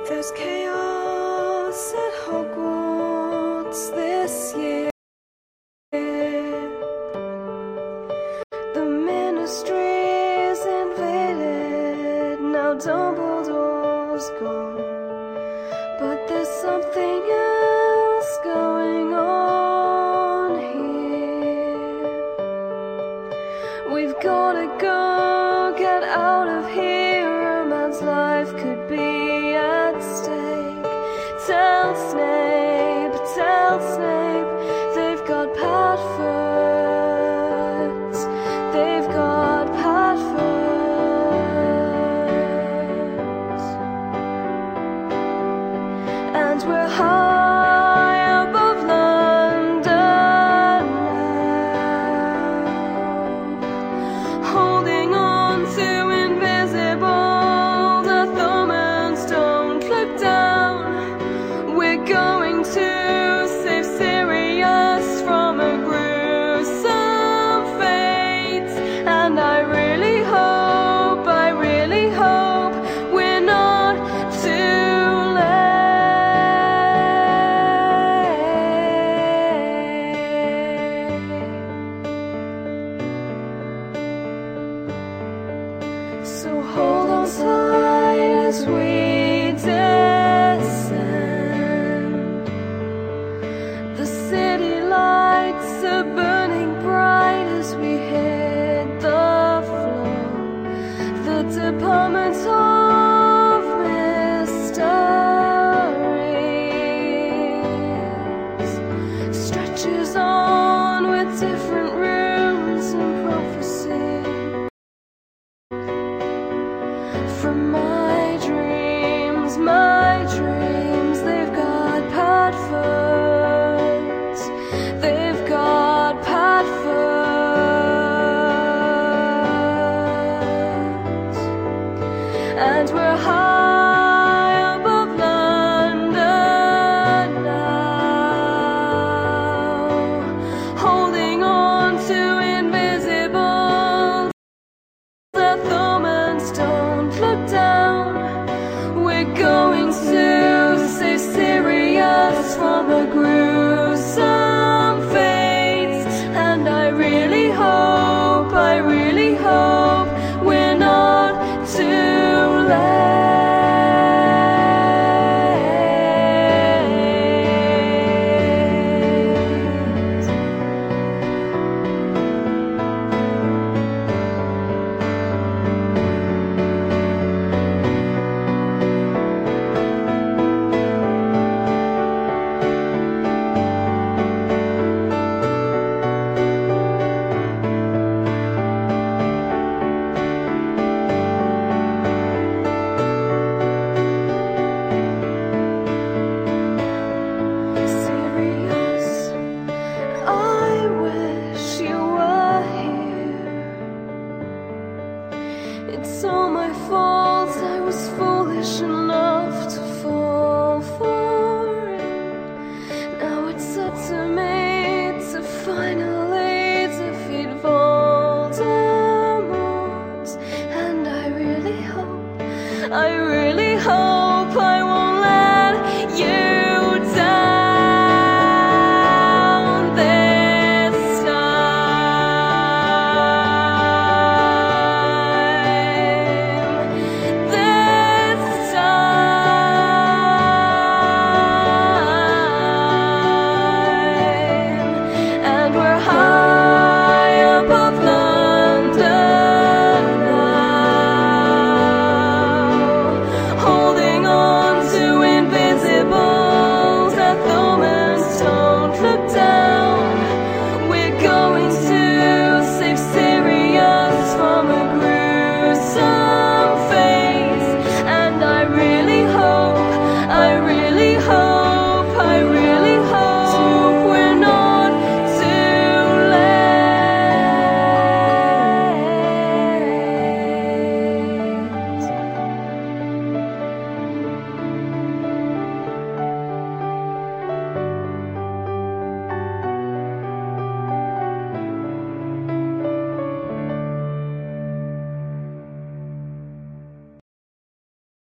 There's chaos at Hogwarts this year. The Ministry's invaded, now Dumbledore's gone. But there's something else going on here. We've gotta go, get out of here. A man's life could be at stake. Tell Snape, they've got Padfoot. They've got Padfoot. And we're high above London now, holding on to invisible. The Thormans don't look down. We're going to save Sirius from a gruesome fate. And I really hope we're not too late. So hold on tight as we descend. The city lights are burning bright as we hit the floor. The Department of Mysteries stretches on with different rooms and prophecy. From my dreams,